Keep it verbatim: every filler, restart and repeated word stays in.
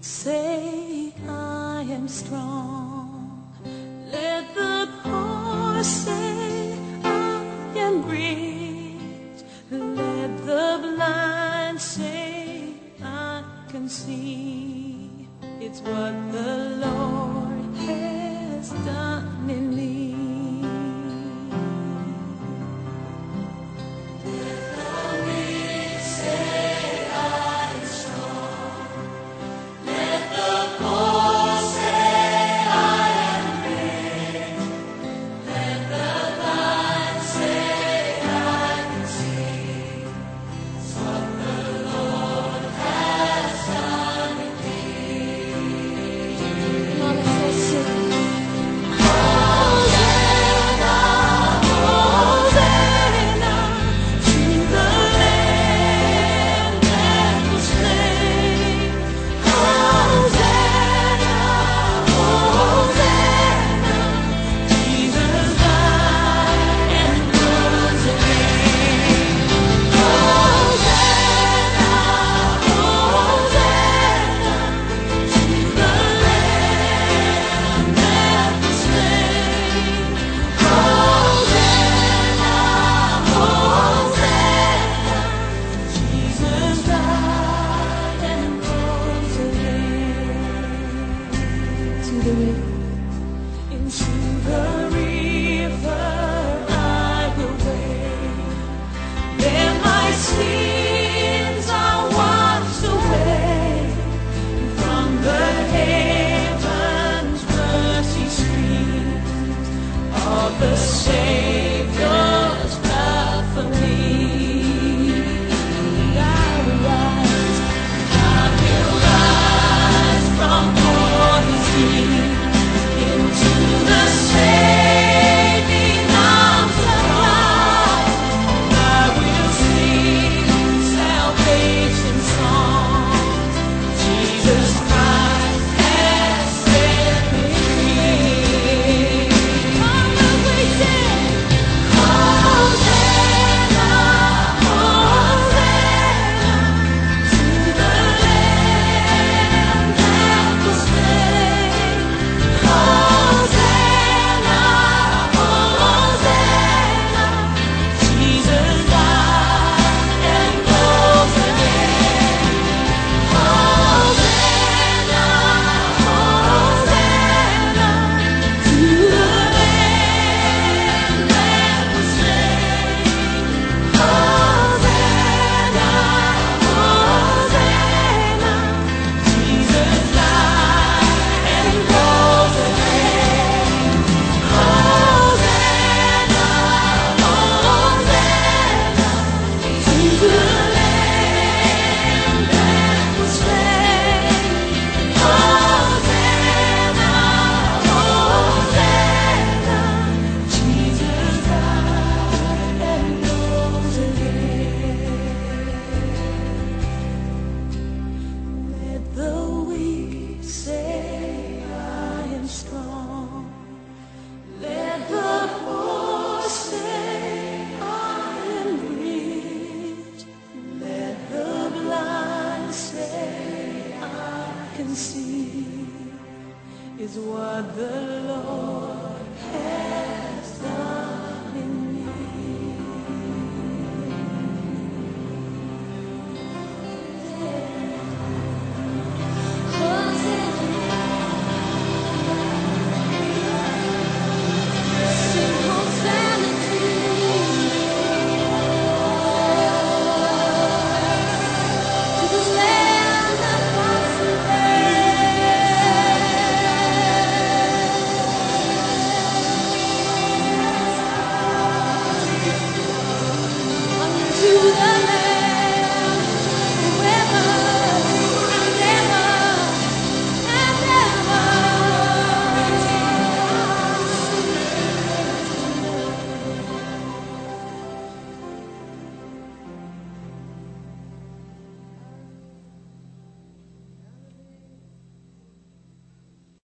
Say I am strong. Let the poor say I am rich. Let the blind say I can see. It's what the Lord has done in me. Into the river I will wade. There my sins are washed away. From the heavens mercy streams of the Savior's blood for me. I will rise, I will rise from all his deeds. See is what the Lord has done.